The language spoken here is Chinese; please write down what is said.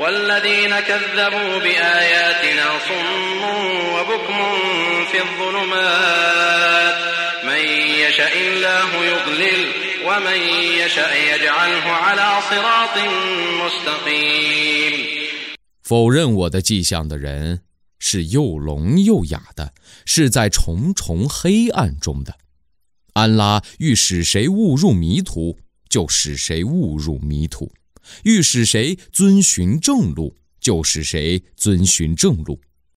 والذين كذبوا بآياتنا صم وبكم في الظلمات من يشاء الله يضلل ومن يشاء يجعله على صراط مستقيم。 否认我的迹象的人是又聋又哑的，是在重重黑暗中的。安拉欲使谁误入迷途，就使谁误入迷途；欲使谁遵循正路，就使谁遵循正路。